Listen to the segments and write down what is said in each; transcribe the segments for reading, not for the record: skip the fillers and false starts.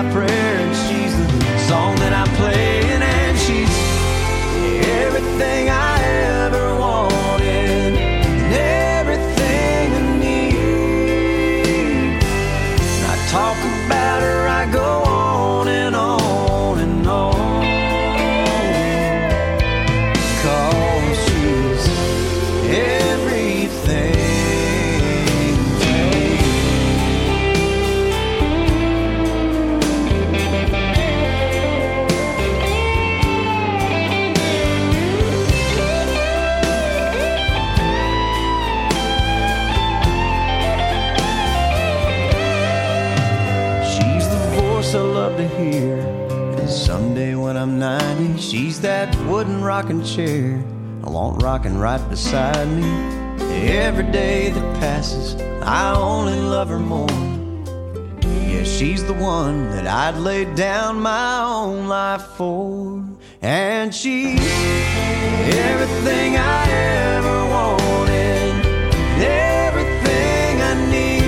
my prayer, and she's the song that I'm playing, and she's everything I ever wanted, and everything I need. And I talk about her, I go on and on and on, 'cause she's everything. I love to hear. And someday when I'm 90, she's that wooden rocking chair I want rocking right beside me. Every day that passes, I only love her more. Yeah, she's the one that I'd lay down my own life for. And she's everything I ever wanted, everything I need.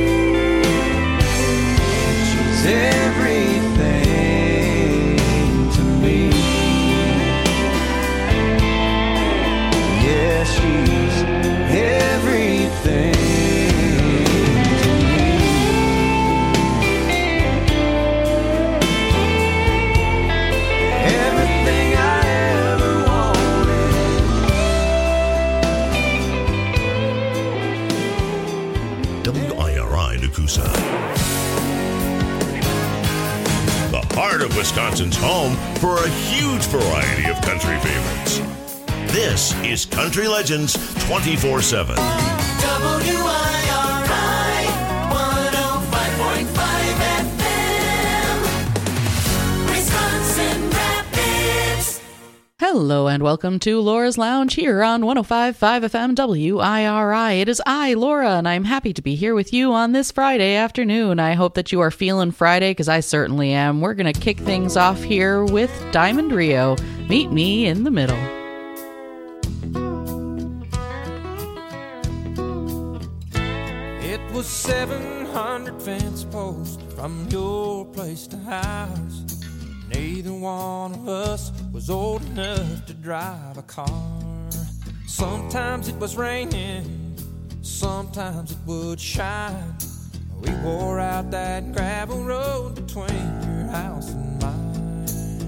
She's everything to me. Yeah, she's everything to me. Everything I ever wanted. WIRI Nakusa. The heart of Wisconsin's home for a huge variety of country favorites. This is Country Legends 24/7. WIRI 105.5 FM, Wisconsin Rapids. Hello and welcome to Laura's Lounge here on 105.5 FM WIRI. It is I, Laura, and I'm happy to be here with you on this Friday afternoon. I hope that you are feeling Friday, because I certainly am. We're going to kick things off here with Diamond Rio. Meet me in the middle. It was 700 fence posts from your place to ours. Neither one of us was old enough to drive a car. Sometimes it was raining, sometimes it would shine. We wore out that gravel road between your house and mine.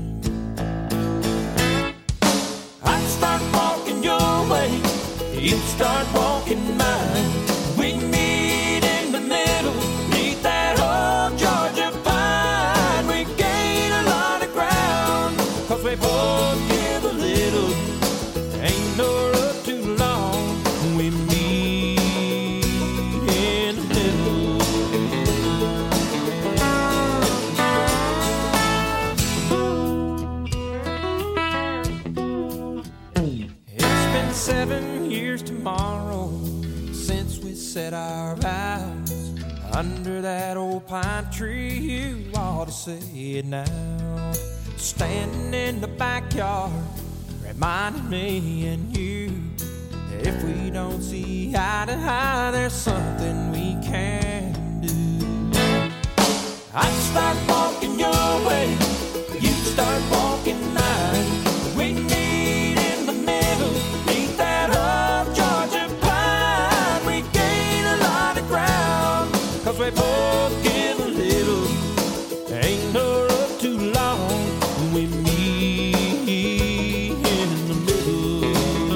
I'd start walking your way, you'd start walking mine. We'd meet in the middle, meet that old Georgia pine. We gain a lot of ground, 'cause we both give a little. Ain't no road too long, we meet in the middle. It's been 7 years tomorrow since we said our vows under that old pine tree. You ought to say it now. Standing in the backyard, reminding me and you, if we don't see eye to eye, there's something we can do. I'd start walking your way, you'd start walking mine. We meet in the middle, meet that old Georgia pine. We gain a lot of ground, 'cause we both give a little. Ain't no road too long, we meet in the middle.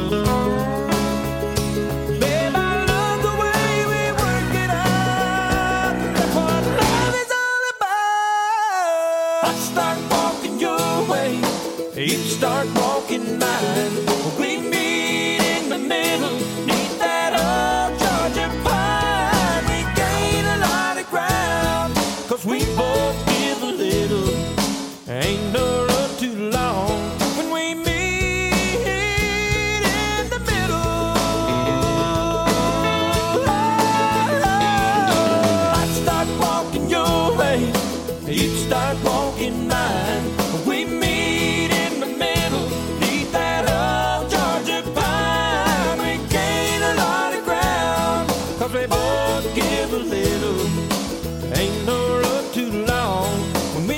Babe, I love the way we work it out. That's what love is all about. I'd start walking your way, you start walking mine. We meet in the middle, meet that old Georgia pine. We gain a lot of ground, 'cause we both give a little. Ain't no road too long when we meet in the middle. I'd start walking your way, you'd start walking mine. We meet in the middle, meet that old Georgia pine. We gain a lot of ground, 'cause we both give a little. Ain't no road too long when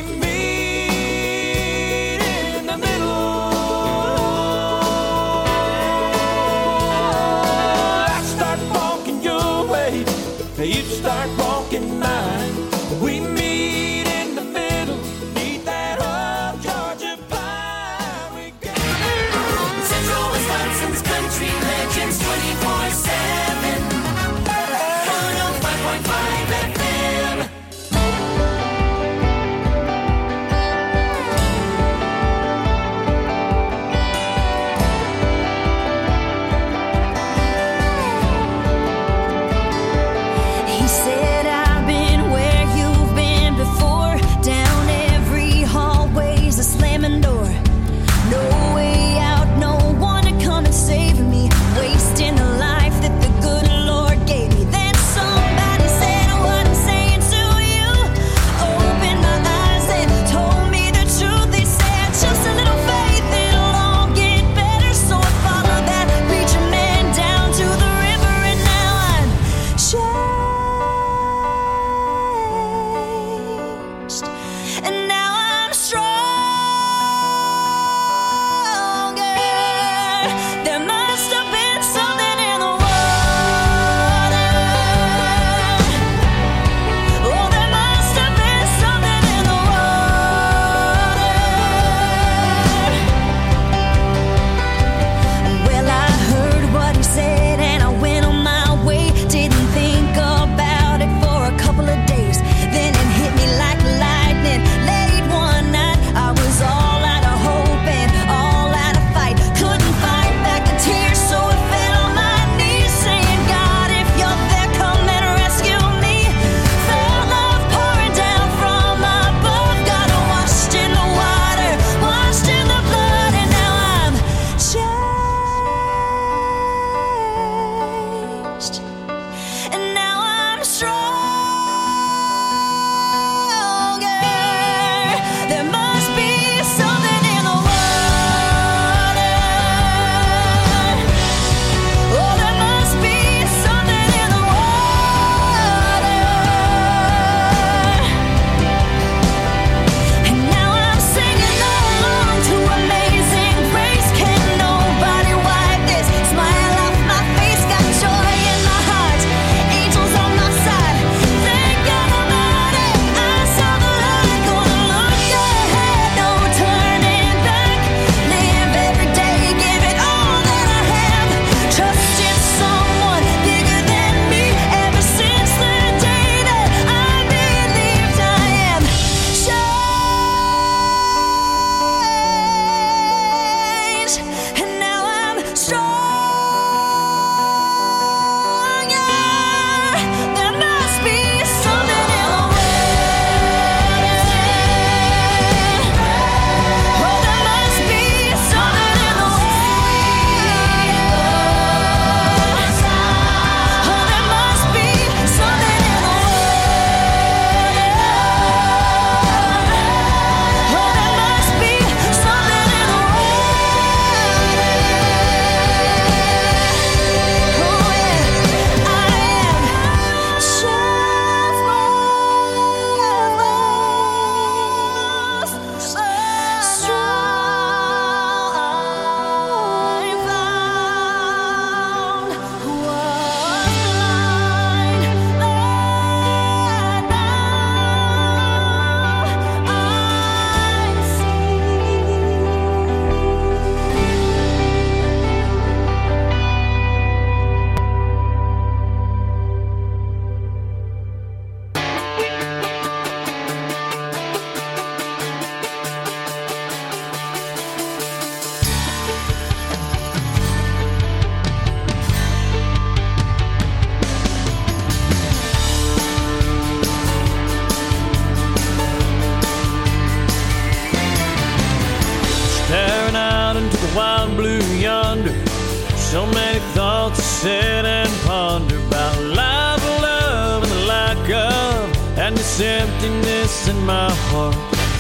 wild blue yonder. So many thoughts to sit and ponder about life, love, and the lack of, and this emptiness in my heart.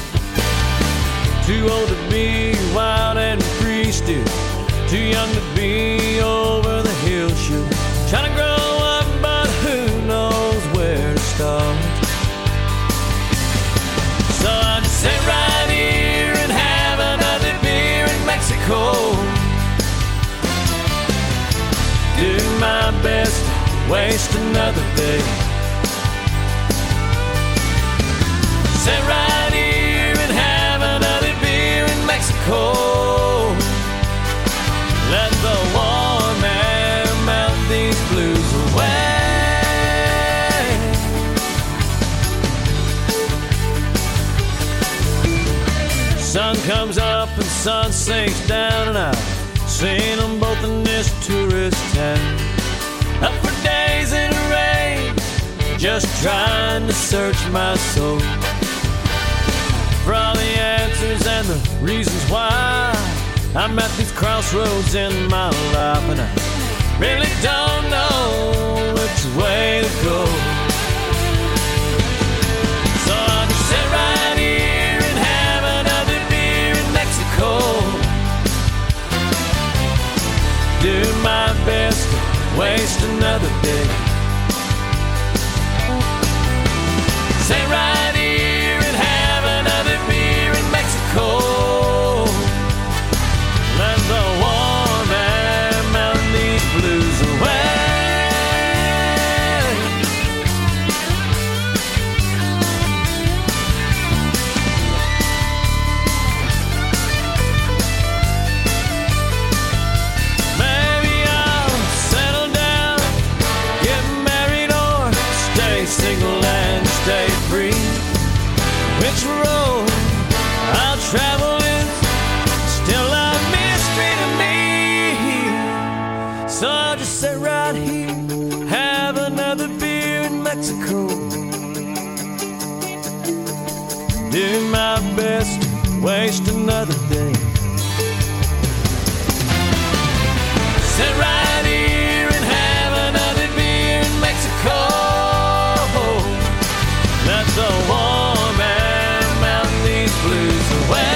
Too old to be wild and free still, too young to be over the hill sure. Trying to grow up, but who knows where to start. So I just sit right here and have another beer in Mexico. Do my best to waste another day. Sit right here and have another beer in Mexico. Let the warm air melt these blues away. Sun comes up and sun sinks down, and I've seen them both in this tourist town. Up for days in the rain, just trying to search my soul for all the answers and the reasons why I'm at these crossroads in my life, and I really don't know which way to go. So I'll just sit right here and have another beer in Mexico. Do my best to waste another day. Sit right here and have another beer in Mexico. Let the warm air melt these blues away. Maybe I'll settle down, get married, or stay single and stay free. Which road I'll travel is still a mystery to me. So I'll just sit right here, have another beer in Mexico. Do my best to waste another day. Sit right here and have another beer in Mexico. Let the warm air melt these blues away.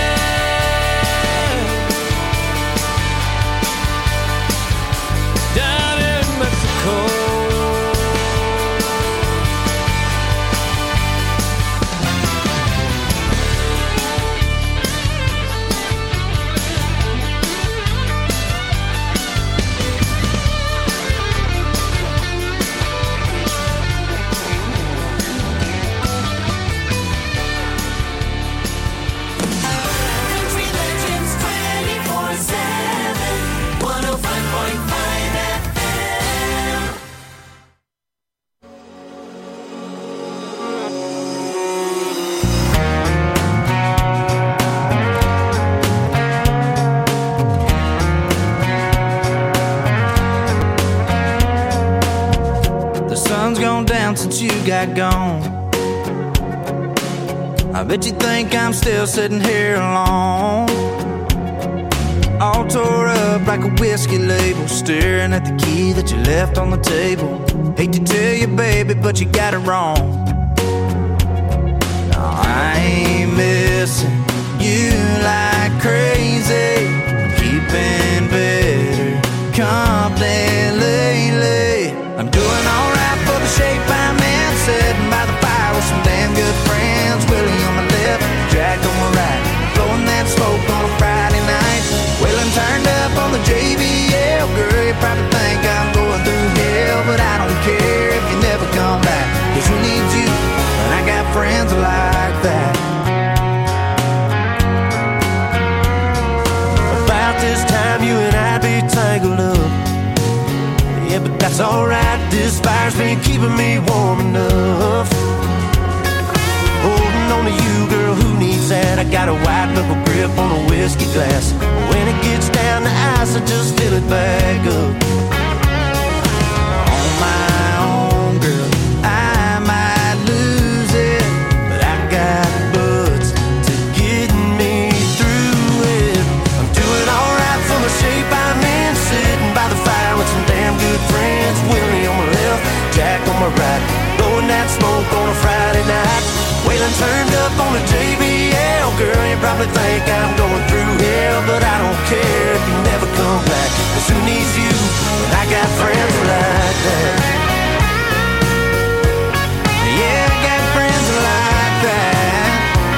Down in Mexico. Country Legends 24/7, 105.5 FM. The sun's gone down since you got gone. I bet you think I'm still sitting here alone, all tore up like a whiskey label, staring at the key that you left on the table. Hate to tell you, baby, but you got it wrong. No, I ain't missing you like crazy, keeping better company lately. I'm doing alright for the shape I'm in, sitting by the fire with some damn good friends. Willie on my left, Jack on my right, blowing that smoke on a Friday night. Wailing turned up on the JBL. Girl, you probably think I'm going through hell, but I don't care if you never come back, 'cause who needs you when I got friends like that? About this time you and I'd be tangled up. Yeah, but that's alright, this fire's been keeping me warm enough. Holding on to you, girl, who needs that? I got a white knuckle grip on a whiskey glass. When it gets down to ice, I just fill it back up. On my own, girl, I might lose it, but I got buds to get me through it. I'm doing all Wheeling turned up on the JBL. Girl, you probably think I'm going through hell, but I don't care if you never come back. 'Cause who needs you when I got friends like that? Yeah, I got friends like that.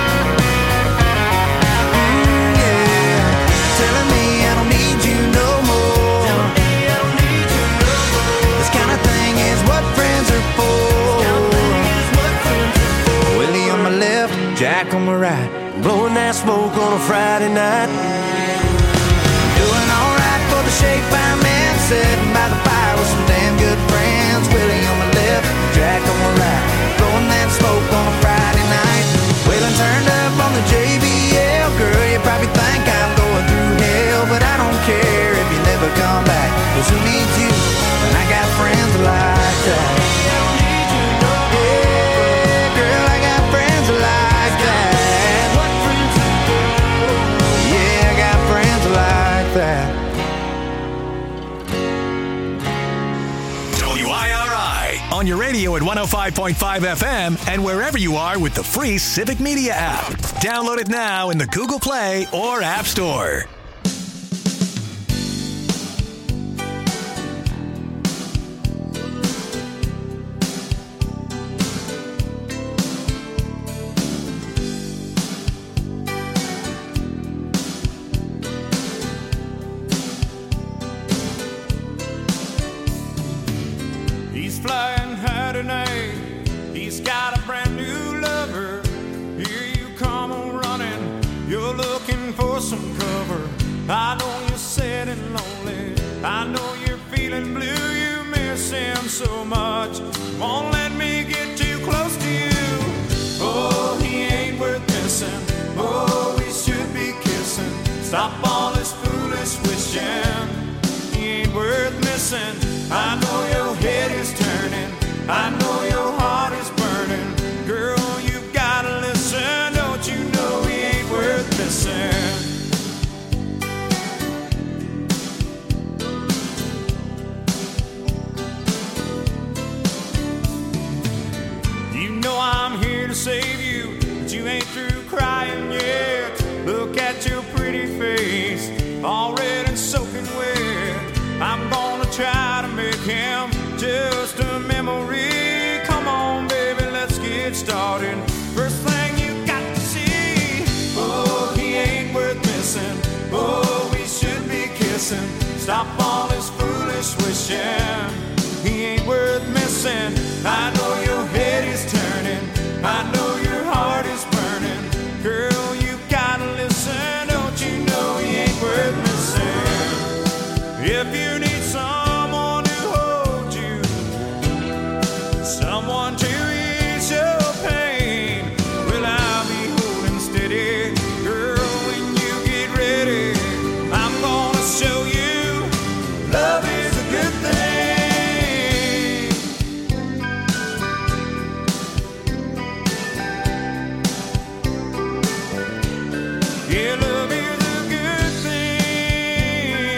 Yeah, telling me I don't need you no more. This kind of thing is what friends are for. Willie on my left, Jack on my right, blowing that smoke on a Friday night. Doing alright for the shape I'm in, sitting by the fire with some damn good friends. Willie on my left, Jack on my right, blowing that smoke on a Friday night. Wheeling turned up on the JBL. Girl, you probably think I'm going through hell, but I don't care if you never come back. 'Cause who needs you when I got friends like that? Yeah, girl, I got friends like that. Yeah, I got friends like that. WIRI on your radio at 105.5 FM and wherever you are with the free Civic Media app. Download it now in the Google Play or App Store. He's flying high tonight. He's got a brand new lover. Here you come on running. You're looking for some cover. I know you're sad and lonely. I know you're feeling blue. You miss him so much. Won't let me get too close to you. Oh, he ain't worth missing. Oh, we should be kissing. Stop all this foolish wishing. He ain't worth missing. I know your head is turning. I know your heart is burning. Girl, you've gotta listen. Don't you know he ain't worth missing? You know I'm here to save you, but you ain't through crying yet. Look at your pretty face, all red and soaking wet. I'm gonna try to make him just a memory. Come on, baby, let's get started. First thing you got to see. Oh, he ain't worth missing. Oh, we should be kissing. Stop all this foolish wishing. He ain't worth missing. I know your head is turning. I know your heart is burning. Girl, you gotta listen. Don't you know he ain't worth missing? If you need someone to hold you, someone to ease your pain, well, I'll be holding steady. Girl, when you get ready, I'm gonna show you love is a good thing. Yeah, love is a good thing.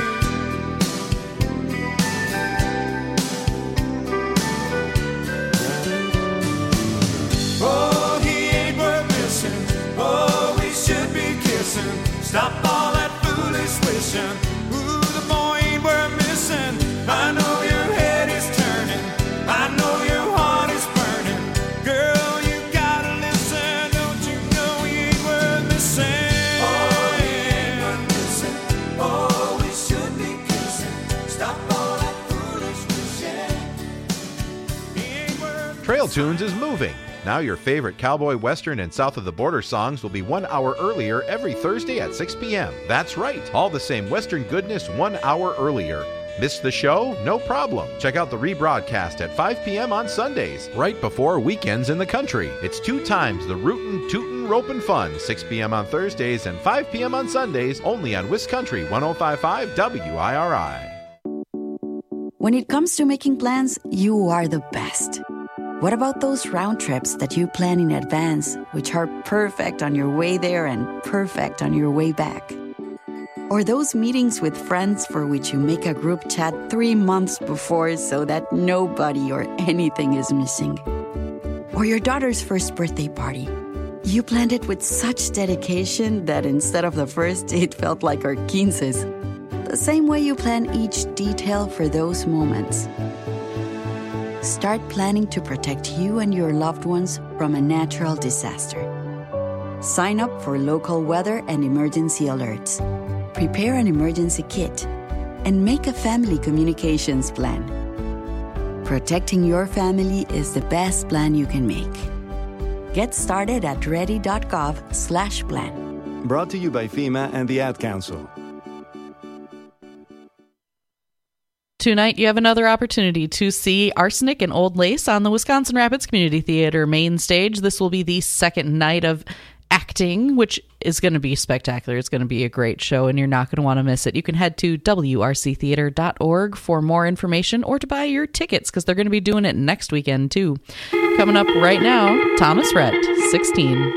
Oh, he ain't worth missing. Oh, we should be kissing. Stop all that foolish wishing. Ooh, the boy ain't worth missing. I know your head is turning. I know your heart is burning. Girl, you gotta listen. Don't you know he ain't worth missing? Oh, he ain't worth missing. Oh, we should be kissing. Stop all that foolish wishing. He ain't worth Trail Tunes is moving. Now your favorite cowboy, western, and south of the border songs will be 1 hour earlier every Thursday at 6 p.m. That's right, all the same western goodness 1 hour earlier. Missed the show? No problem. Check out the rebroadcast at 5 p.m. on Sundays, right before weekends in the country. It's 2 times the rootin', tootin', ropin' fun, 6 p.m. on Thursdays and 5 p.m. on Sundays, only on Wiscountry 105.5 WIRI. When it comes to making plans, you are the best. What about those round trips that you plan in advance, which are perfect on your way there and perfect on your way back? Or those meetings with friends for which you make a group chat 3 months before so that nobody or anything is missing? Or your daughter's first birthday party, You planned it with such dedication that instead of the first, it felt like our 15s. The same way you plan each detail for those moments. Start planning to protect you and your loved ones from a natural disaster. Sign up for local weather and emergency alerts. Prepare an emergency kit. And make a family communications plan. Protecting your family is the best plan you can make. Get started at ready.gov/plan. Brought to you by FEMA and the Ad Council. Tonight, you have another opportunity to see Arsenic and Old Lace on the Wisconsin Rapids Community Theater main stage. This will be the second night of acting, which is going to be spectacular. It's going to be a great show, and you're not going to want to miss it. You can head to wrctheater.org for more information or to buy your tickets, because they're going to be doing it next weekend, too. Coming up right now, Thomas Rhett, 16.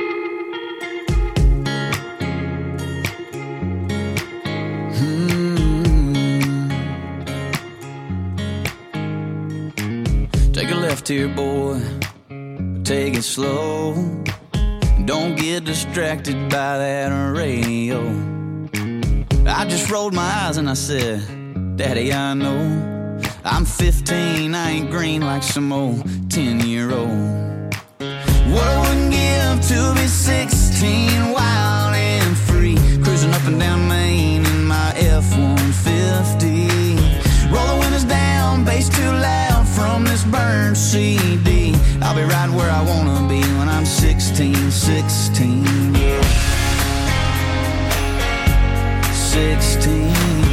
Take a left here, boy. Take it slow. Don't get distracted by that radio. I just rolled my eyes and I said, Daddy, I know I'm 15, I ain't green like some old 10-year-old. What I wouldn't give to be 16, wild and free, cruising up and down Main in my F-150. Roll the windows down, bass too loud from this burned CD. I'll be right where I wanna be when I'm 16, yeah. 16.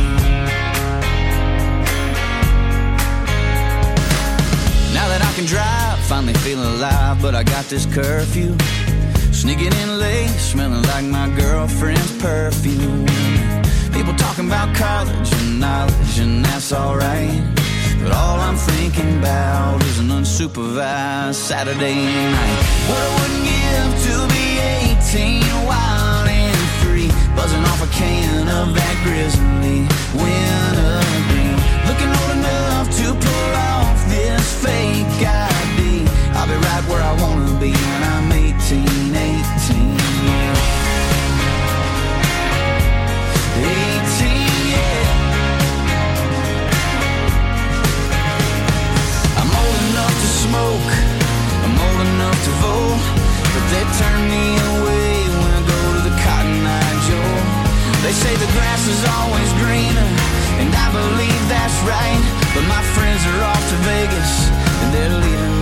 Now that I can drive, finally feeling alive, but I got this curfew. Sneaking in late, smelling like my girlfriend's perfume. People talking about college and knowledge, and that's alright. But all I'm thinking about is an unsupervised Saturday night. What I wouldn't give to be 18, wild and free, buzzing off a can of that Grizzly wintergreen. Looking old enough to pull off this fake ID. I'll be right where I wanna be when I'm 18, yeah. 18, yeah. Smoke, I'm old enough to vote, but they turn me away when I go to the Cotton Eye Joe. They say the grass is always greener, and I believe that's right, but my friends are off to Vegas, and they're leaving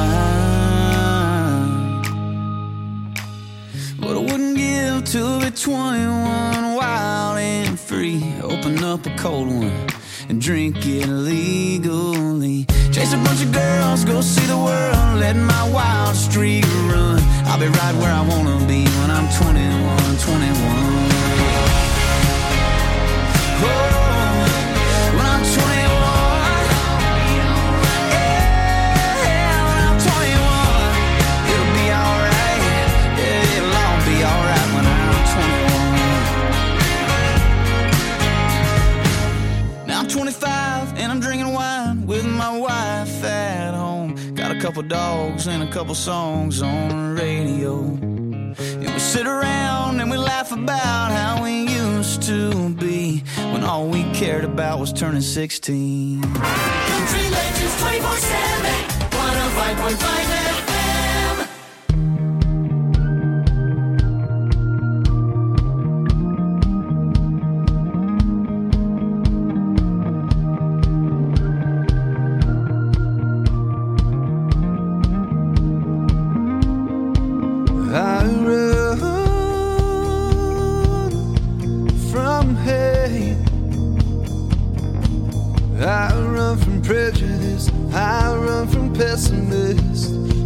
me behind. But I wouldn't give to be 21, wild and free, open up a cold one and drink it legally. Chase a bunch of girls, go see the world, let my wild streak run. I'll be right where I wanna be when I'm 21, 21. Oh, when I'm 21. Yeah, when I'm 21. It'll be alright. Yeah, it'll all be alright when I'm 21. Now I'm 25 and I'm drinking wine with my wife at home. Got a couple dogs and a couple songs on the radio. And we sit around and we laugh about how we used to be, when all we cared about was turning 16. Country Legends 24/7, 105.5 FM. I run from hate, I run from prejudice, I run from pessimists.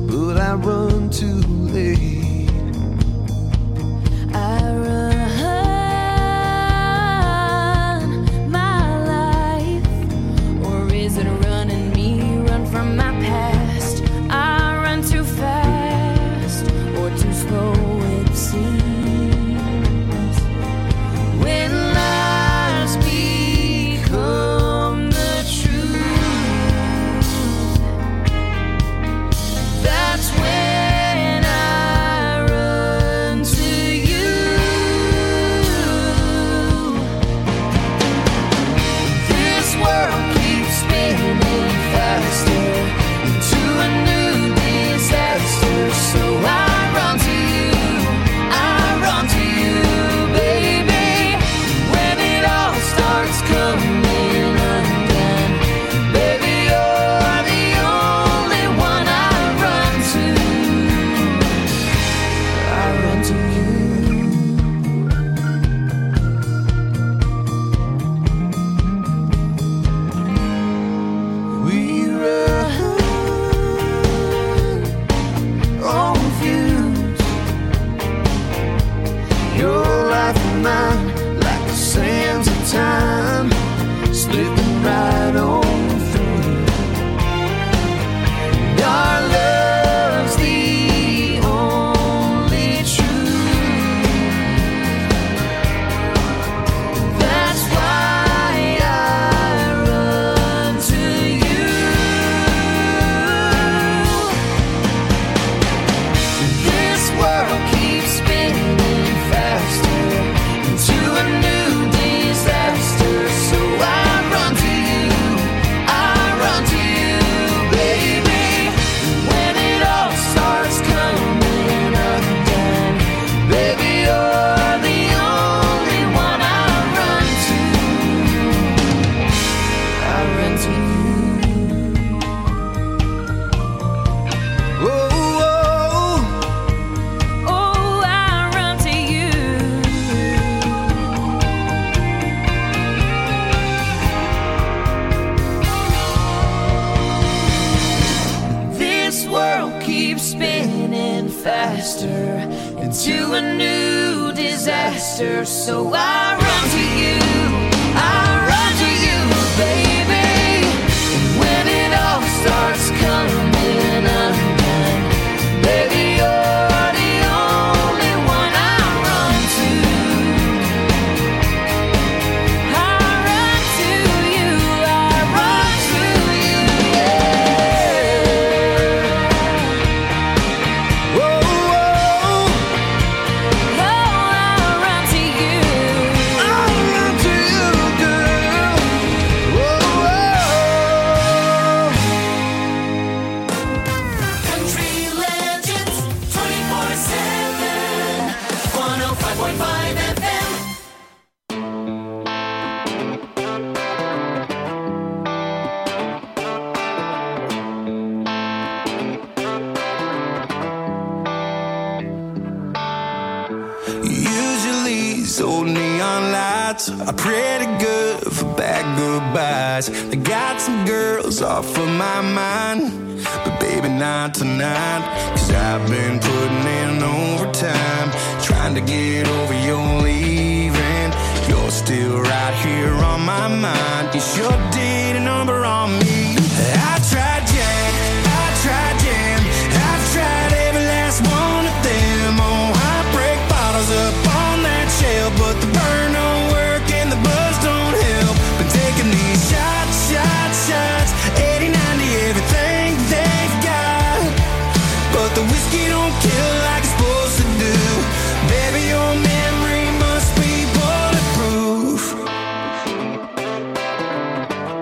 mind like the sands of time, slipping right on through. Our love's the only truth. That's why I run to you. This world keeps spinning faster into a new disaster, so I run to you, I run to you, baby. When it all starts coming undone, baby, you're the only one I run to. I run to you. Oh, Oh, I run to you. this world keeps spinning faster into a new disaster, so I run to you, I run to you, baby. And when it all starts coming undone, baby, you're the only one I run to. I run to you. I run to you. Oh, I run to you. Country Legends 24/7, 105.5 FM. Usually these old neon lights are pretty good for bad goodbyes. I got some girls off of my mind, but baby not tonight. Cause I've been putting in overtime, trying to get over your leaving. You're still right here on my mind. You sure did a number on me. I tried Jack, I tried Jam, I've tried every last one of them. Oh, heartbreak bottles up on that shelf, but the burn don't work and the buzz don't help. Been taking these shots, shots, shots, 80, 90, everything they've got, but the whiskey don't kill like it's supposed to do. Baby, your memory must be bulletproof.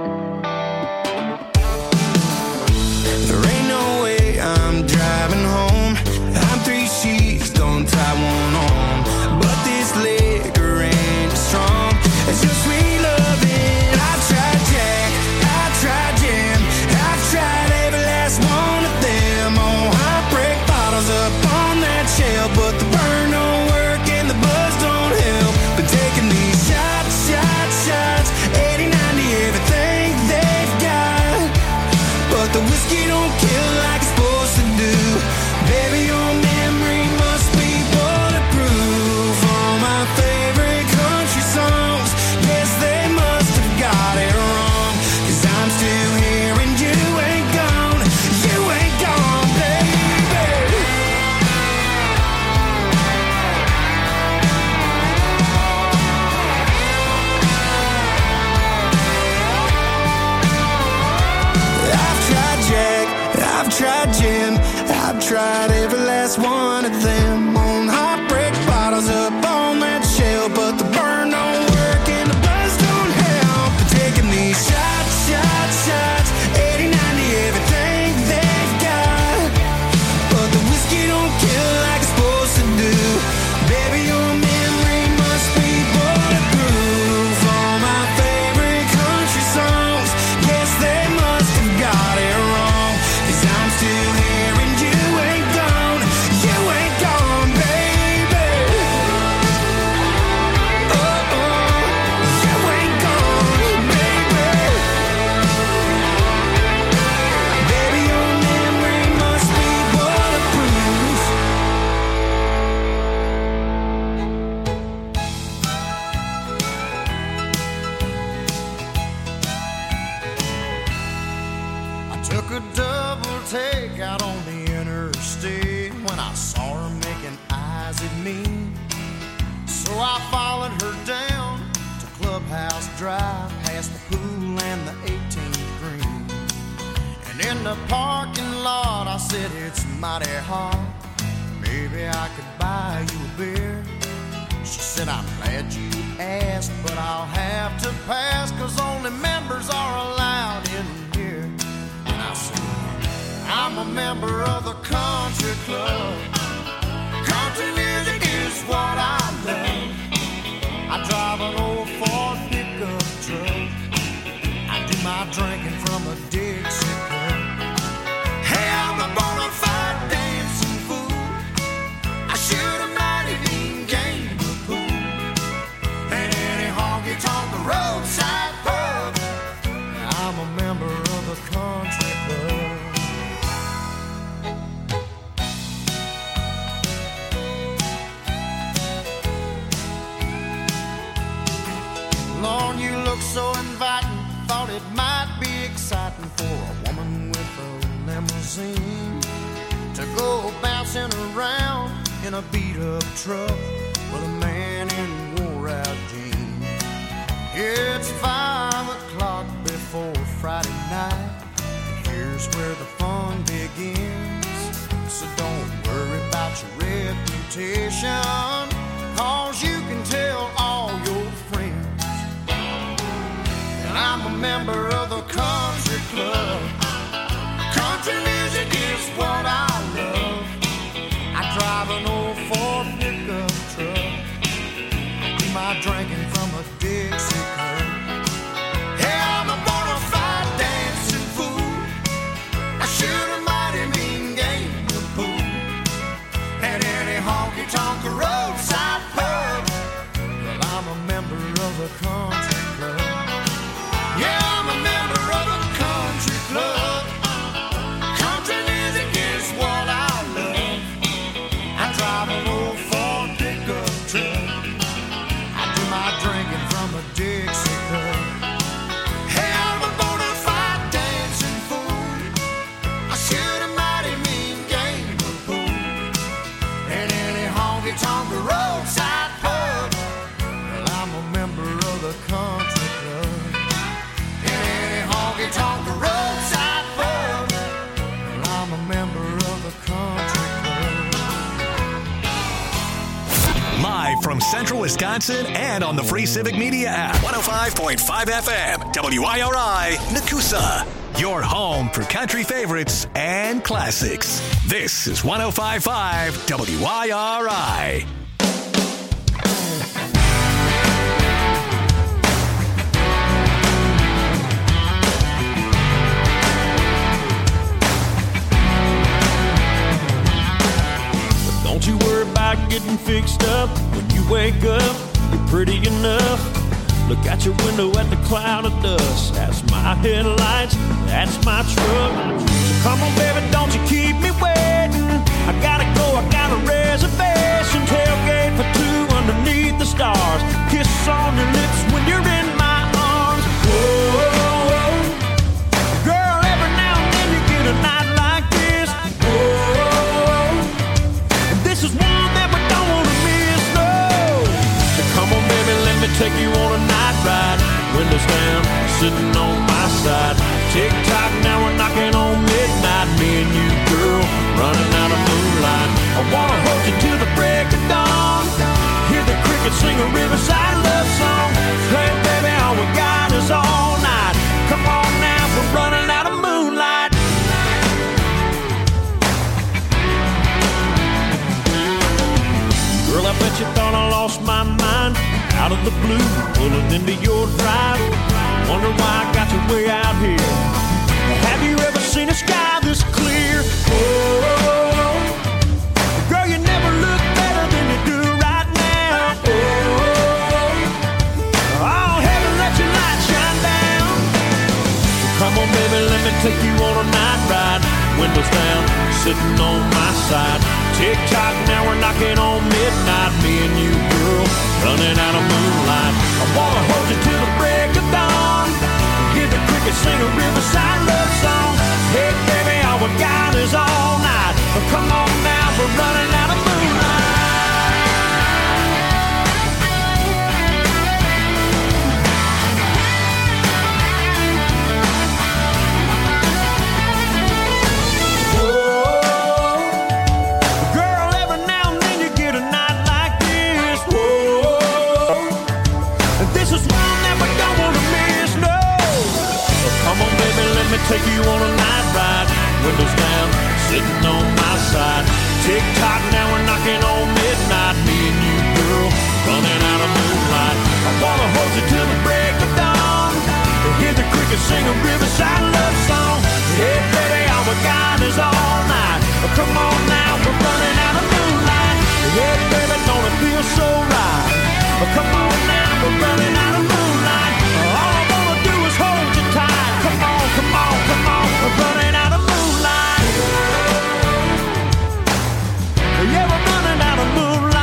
drive past the pool and the 18th green. And in the parking lot I said, it's mighty hot, maybe I could buy you a beer. She said, I'm glad you asked, but I'll have to pass, 'cause only members are allowed in here. And I said, I'm a member of the country club. Country music is what I love. I drive an old Ford pickup truck. I do my drinking from a Dixie cup. Hey, I'm a bona fide dancing fool. I shoot a mighty mean game of pool. And any honky-tonk roadside pub. I'm a member of the country club. Lord, you look so inviting. Thought it might be exciting for a woman with a limousine to go bouncing around in a beat-up truck with a man in wore-out jeans. It's 5 o'clock before Friday night, and here's where the fun begins. So don't worry about your reputation, 'cause you can tell all your friends. I'm a member of the country club. Country music is what I love. I drive an old Ford pickup truck. I do my drinking from a Dixie cup. Hey, I'm a bona fide dancing fool. I shoot a mighty mean game of pool. At any honky-tonk roadside pub. Well, I'm a member of the country club. Yeah, I'm a member of a country club. Country music is what I love. I drive an old Ford pickup truck. I do my drinking from a Dixie cup. Hey, I'm a bona fide dancing fool. I shoot a mighty mean game of pool. And any honky-tonk roadside pub. Well, I'm a member of the country club. Honky-tonk roadside pub. Well, I'm a member of the country club. Live from Central Wisconsin and on the free Civic Media app. 105.5 FM, WIRI, Nakusa. Your home for country favorites and classics. This is 105.5 WIRI. Don't you worry about getting fixed up. When you wake up, you're pretty enough. Look out your window at the cloud of dust. That's my headlights, that's my truck. So come on, baby, don't you keep me waiting. I gotta go, I got a reservation. Tailgate for two underneath the stars. Kiss on your lips when you're in my arms. Whoa, girl, every now and then you get a night like this. This is one that we don't want to miss, no. So come on, baby, let me take you on a night ride. Windows down, sitting on my side. Tick-tock, now we're knocking on midnight. Me and you, girl, running out of moonlight. I want to hold you till the break of dawn. Hear the crickets sing a riverside love song. Hey, baby, all we got is all night. Come on now, we're running out of moonlight. Girl, I bet you thought I lost my mind. Out of the blue, pulling into your drive. Wonder why I got you way out here. Have you ever seen a sky this clear? Oh, girl, you never look better than you do right now. Oh, heaven, let your light shine down. So come on, baby, let me take you on a night ride. Windows down, sitting on my side. Tick-tock, now we're knocking on midnight. Me and you, girl, running out of moonlight. I wanna hold you till the break of dawn. Hear the crickets sing a riverside love song. Hey, baby, all we got is all night. Come on now, we're running out of moonlight. take you on a night ride. Windows down, sitting on my side. Tick-tock, now we're knocking on midnight. Me and you, girl, running out of moonlight. I wanna hold you till the break of dawn. Hear the crickets sing a riverside love song. Hey, baby, all we got is all night. Come on now, we're running out of moonlight. Hey, baby, don't it feel so right? Come on now, we're running out of moonlight. All I wanna do is hold you tight. Come on, come on, come on, we're running out of moonlight. Yeah, we're running out of moonlight.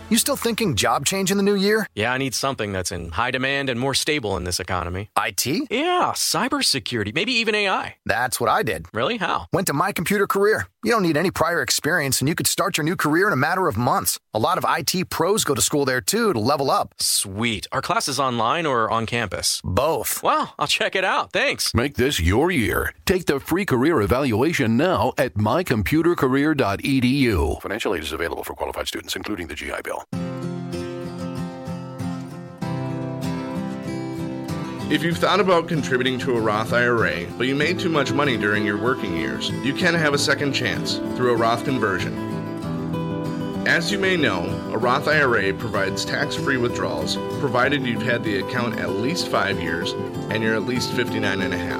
You still thinking job change in the new year? Yeah, I need something that's in high demand and more stable in this economy. IT? Yeah, cybersecurity, maybe even AI. That's what I did. Really? How? Went to My Computer Career. You don't need any prior experience, and you could start your new career in a matter of months. A lot of IT pros go to school there, too, to level up. Sweet. Are classes online or on campus? Both. Wow, I'll check it out. Thanks. Make this your year. Take the free career evaluation now at mycomputercareer.edu. Financial aid is available for qualified students, including the GI Bill. If you've thought about contributing to a Roth IRA, but you made too much money during your working years, you can have a second chance through a Roth conversion. As you may know, a Roth IRA provides tax-free withdrawals, provided you've had the account at least 5 years and you're at least 59 and a half.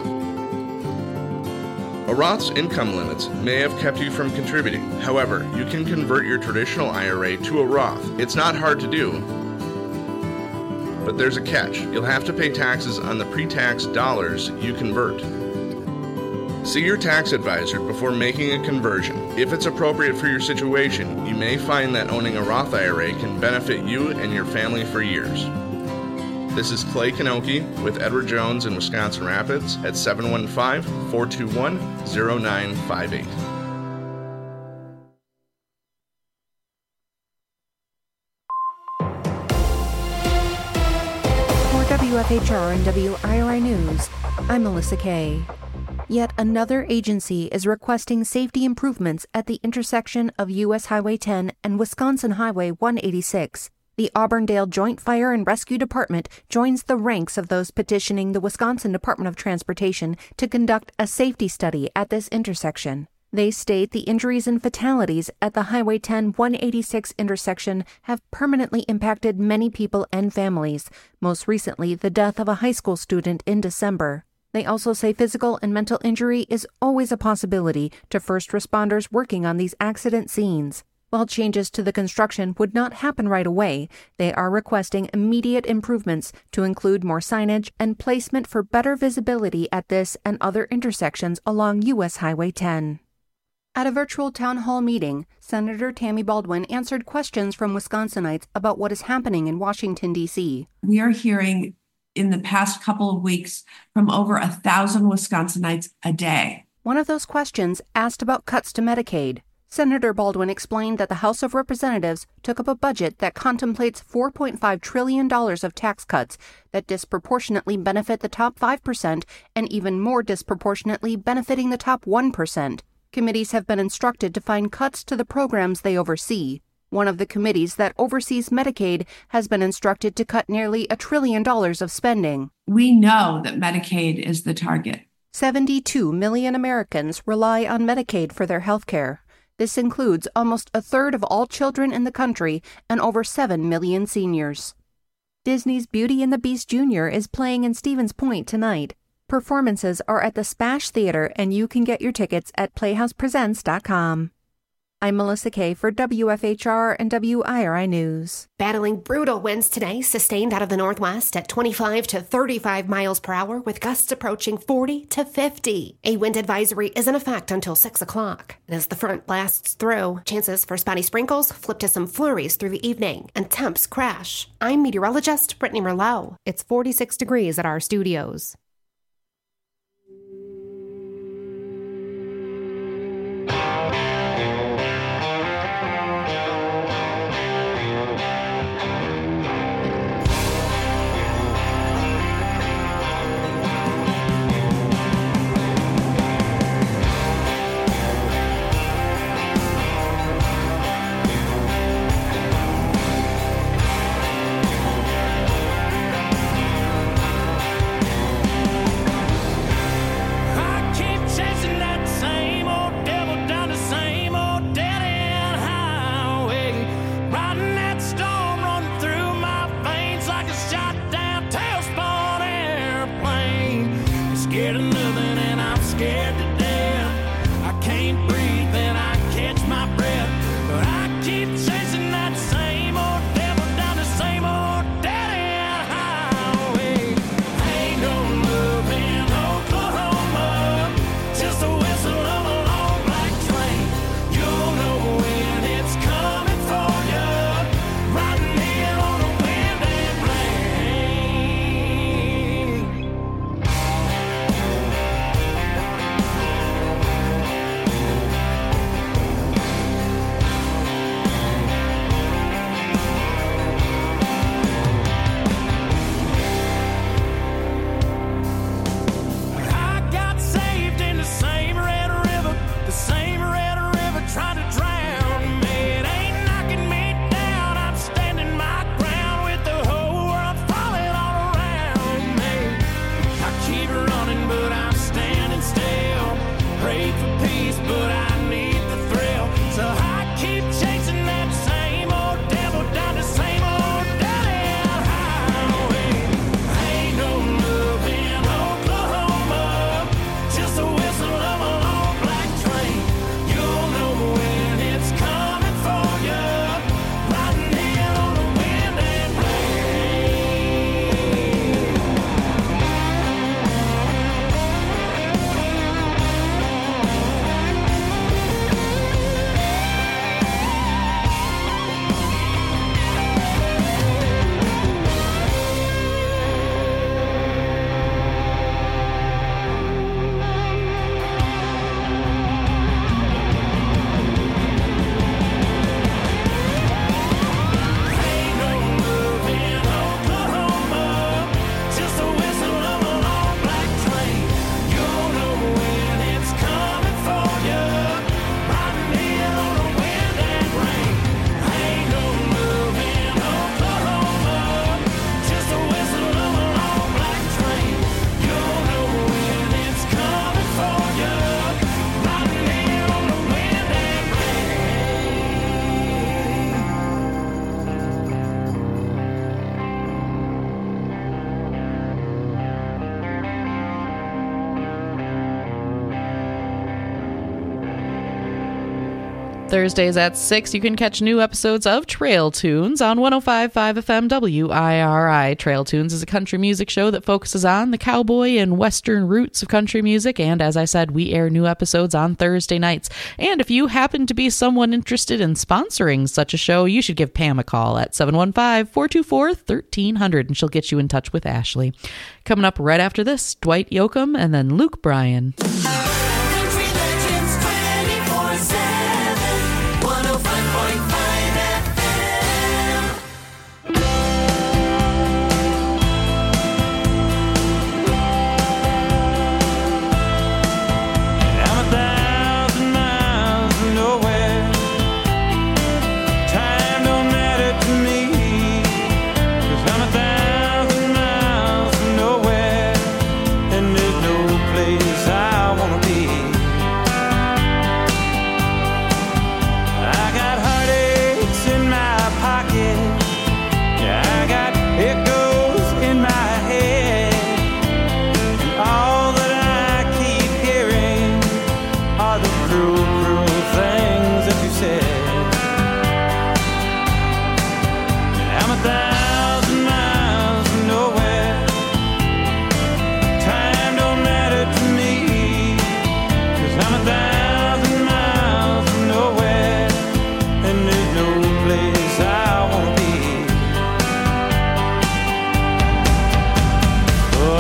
A Roth's income limits may have kept you from contributing. However, you can convert your traditional IRA to a Roth. It's not hard to do, but there's a catch. You'll have to pay taxes on the pre-tax dollars you convert. See your tax advisor before making a conversion. If it's appropriate for your situation, you may find that owning a Roth IRA can benefit you and your family for years. This is Clay Kanoki with Edward Jones in Wisconsin Rapids at 715-421-0958. WFHR and WIRI News, I'm Melissa Kay. Yet another agency is requesting safety improvements at the intersection of U.S. Highway 10 and Wisconsin Highway 186. The Auburndale Joint Fire and Rescue Department joins the ranks of those petitioning the Wisconsin Department of Transportation to conduct a safety study at this intersection. They state the injuries and fatalities at the Highway 10-186 intersection have permanently impacted many people and families, most recently the death of a high school student in December. They also say physical and mental injury is always a possibility to first responders working on these accident scenes. While changes to the construction would not happen right away, they are requesting immediate improvements to include more signage and placement for better visibility at this and other intersections along U.S. Highway 10. At a virtual town hall meeting, Senator Tammy Baldwin answered questions from Wisconsinites about what is happening in Washington, D.C. We are hearing in the past couple of weeks from over 1,000 Wisconsinites a day. One of those questions asked about cuts to Medicaid. Senator Baldwin explained that the House of Representatives took up a budget that contemplates $4.5 trillion of tax cuts that disproportionately benefit the top 5% and even more disproportionately benefiting the top 1%. Committees have been instructed to find cuts to the programs they oversee. One of the committees that oversees Medicaid has been instructed to cut nearly $1 trillion of spending. We know that Medicaid is the target. 72 million Americans rely on Medicaid for their health care. This includes almost a third of all children in the country and over 7 million seniors. Disney's Beauty and the Beast Jr. is playing in Stevens Point tonight. Performances are at the Spash Theater, and you can get your tickets at PlayhousePresents.com. I'm Melissa Kay for WFHR and WIRI News. Battling brutal winds today, sustained out of the northwest at 25 to 35 miles per hour, with gusts approaching 40 to 50. A wind advisory is in effect until 6 o'clock. And as the front blasts through, chances for spotty sprinkles flip to some flurries through the evening, and temps crash. I'm meteorologist Brittany Merlot. It's 46 degrees at our studios. Thursdays at 6, you can catch new episodes of Trail Tunes on 105.5 FM WIRI. Trail Tunes is a country music show that focuses on the cowboy and western roots of country music, and as I said, we air new episodes on Thursday nights. And if you happen to be someone interested in sponsoring such a show, you should give Pam a call at 715-424-1300, and she'll get you in touch with Ashley. Coming up right after this, Dwight Yoakam and then Luke Bryan. Country Legends 24/7, 105.5 FM. I'm 1,000 miles from nowhere. Time don't matter to me, 'cause I'm 1,000 miles from nowhere, and there's no place I wanna be. I got heartaches in my pocket, yeah, I got echoes in my head, and all that I keep hearing are the cruel, cruel things that you said. I'm 1,000 miles from nowhere. Time don't matter to me, 'cause I'm 1,000 miles from nowhere, and there's no place I wanna be. Oh,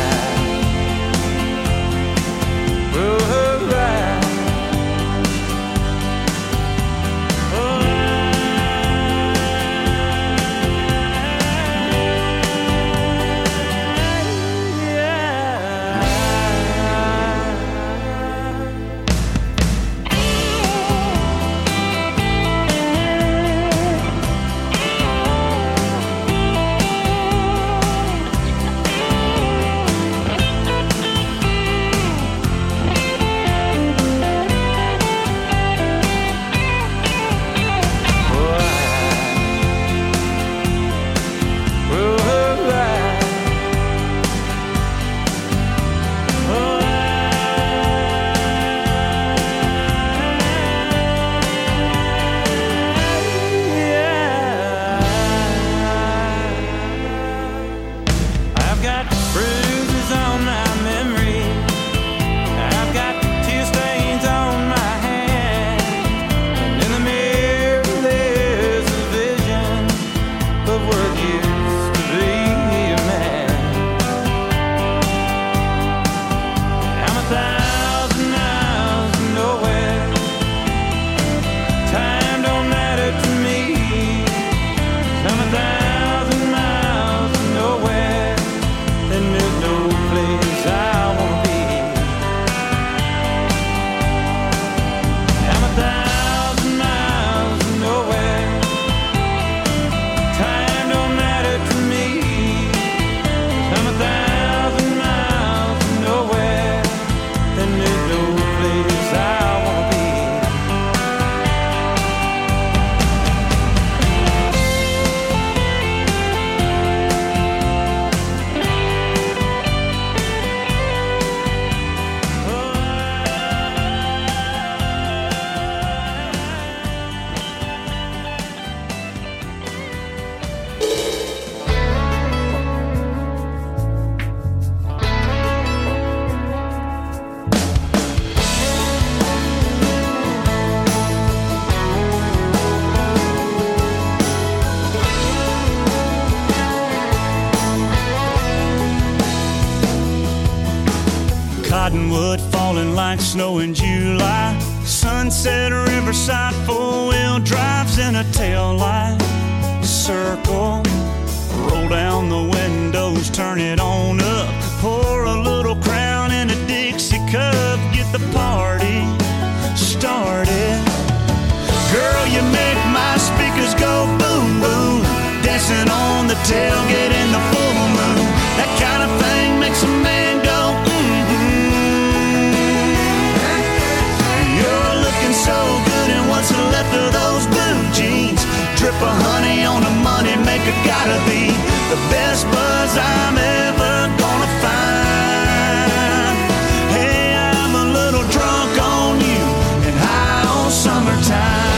I've got bruises on my memory, I've got tear stains on my hand, and in the mirror there's a vision of what used to be a man. I'm 1,000 miles from nowhere. Time don't matter to me, 'cause I'm 1,000 miles from nowhere, and there's no place I wanna be. I'm 1,000 miles from nowhere. Time don't matter to me, 'cause I'm 1,000 miles from nowhere, and there's no place I wanna be. Cottonwood falling like snow in July. Sunset Riverside, four-wheel drives in a tail light. Circle, roll down the windows, turn it on up. Pour a little Crown in a Dixie cup, get the party started. Girl, you make my speakers go boom, boom. Dancing on the tailgate in the full moon. That kind of thing makes a man go, You're looking so good in what's left of those blue jeans. Drip of honey on the money maker, gotta be the best buzz I'm ever gonna find. Hey, I'm a little drunk on you and high on summertime.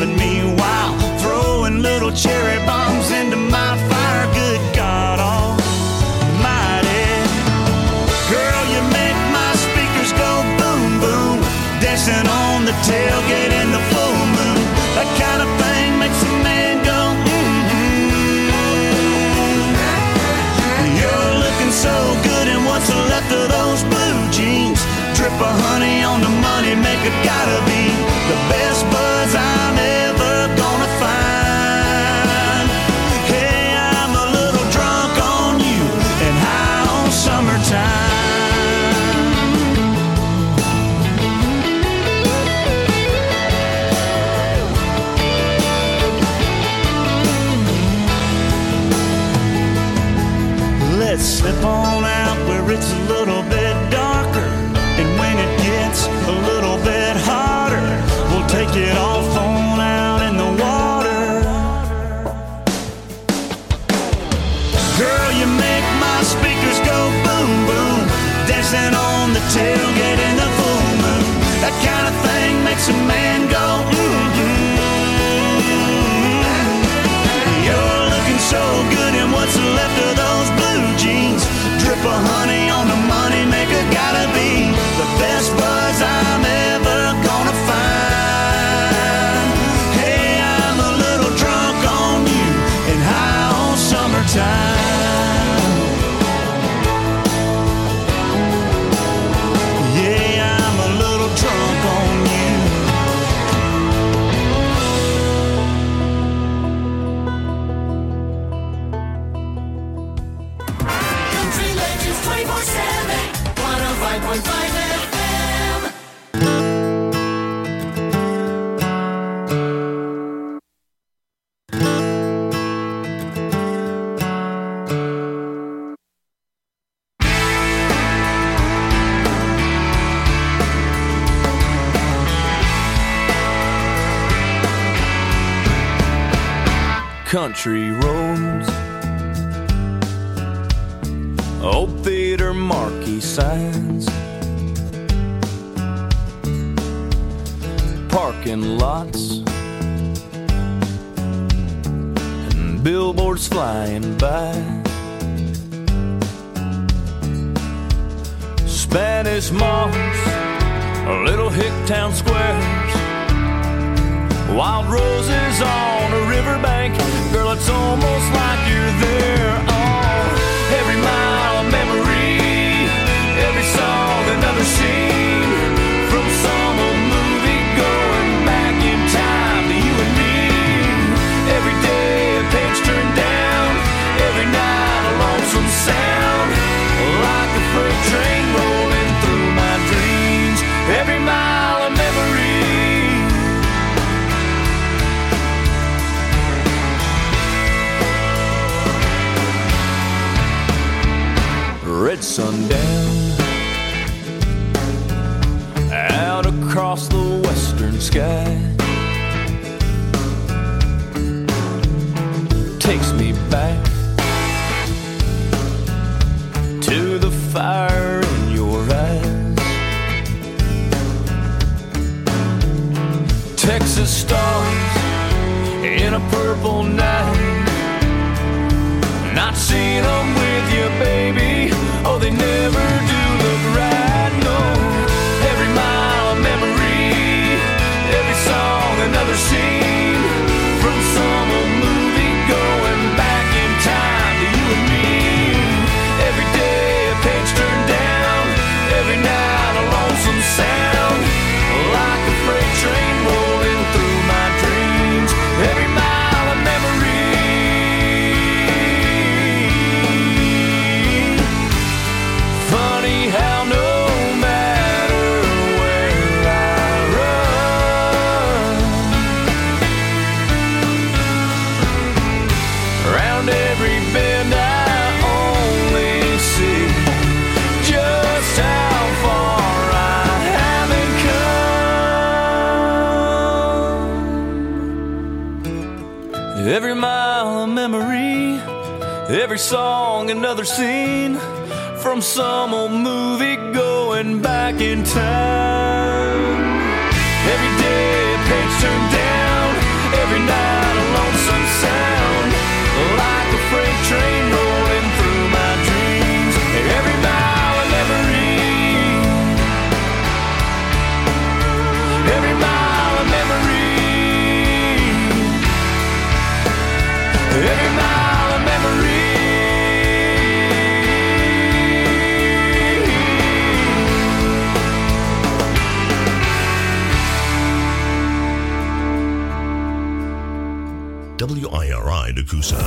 loving me while throwing little cherry bombs into my fire. Good God Almighty. Girl, you make my speakers go boom, boom. Dancing on the tailgate in the full moon. That kind of thing makes a man go, You're looking so good in what's left of those blue jeans. Drip of honey on the money maker, gotta be the best buzz I'm ever gonna find. Hey, I'm a little drunk on you and high on summertime. Let's slip on out where it's a little bit darker, and when it gets a little bit hotter, we'll take it off on out in the water. Girl, you make my speakers go boom, boom. Dancing on the tailgate in the full moon. That kind of thing makes a man go, You're looking so good in what's left of those blue jeans. Drip of honey on the money maker, gotta be the best buzz I'm ever gonna find. Hey, I'm a little drunk on you and high on summertime. Yeah, I'm a little drunk on you. Country Legends 24/7, 105.5 FM. Country roads, old theater marquee signs, parking lots, and billboards flying by. Spanish moss, little hick town squares, wild roses on a riverbank. Girl, it's almost like you're there. Oh, every mile of memory, every song another scene, from some old movie going back in time to you and me. Every day a page turned down, every night a lonesome sound, like a freight train rolling through my dreams. Every mile of memory. Red sundown, out across the western sky, takes me back to the fire in your eyes. Texas stars in a purple night, not seen them with you, baby. Oh, they never do look right, no. Every mile of memory, every song another scene, from some old movie going back in time to you and me. Every day a page turned down, every night a lonesome sound, like a freight train rolling through my dreams. Every mile of memory. Funny how no matter where I run, around every bend I only see just how far I haven't come. Every mile of memory, every song another scene, from some old movie going back in time. Every day a page turned down, WIRI Nakusa.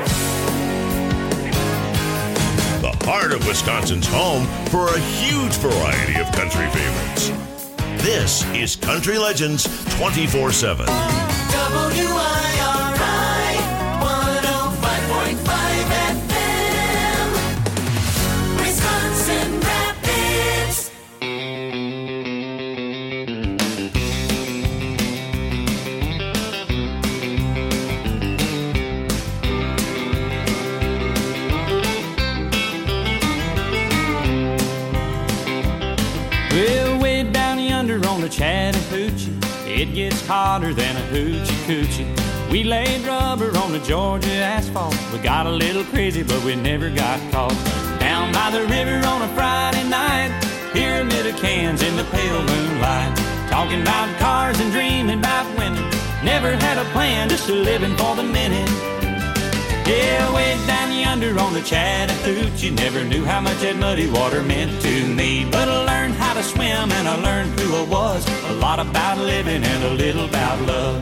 The heart of Wisconsin's home for a huge variety of country favorites. This is Country Legends 24/7. WIRI 105.5 FM, Wisconsin Rapids. Well, way down yonder on the Chattahoochee, it gets hotter than a hoochie coochie. We laid rubber on the Georgia asphalt. We got a little crazy, but we never got caught. Down by the river on a Friday night, pyramid of cans in the pale moonlight. Talking about cars and dreaming about women. Never had a plan, just living for the minute. Yeah, way down yonder on the Chattahoochee, never knew how much that muddy water meant to me. But I learned how to swim and I learned who I was. A lot about living and a little about love.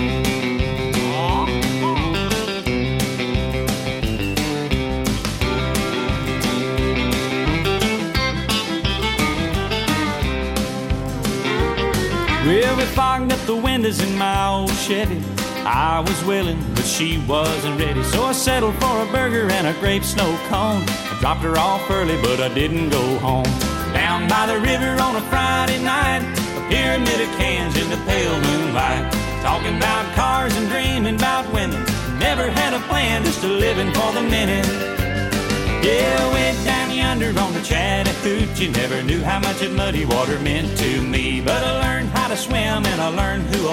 Well, we fogged up the windows in my old Chevy. I was willing, but she wasn't ready. So I settled for a burger and a grape snow cone. I dropped her off early, but I didn't go home. Down by the river on a Friday night, a pyramid of cans in the pale moonlight. Talking about cars and dreaming about women. Never had a plan, just a living for the minute. Yeah, way down yonder on the Chattahoochee, never knew how much that muddy water meant to me. But I learned how to swim and I learned who I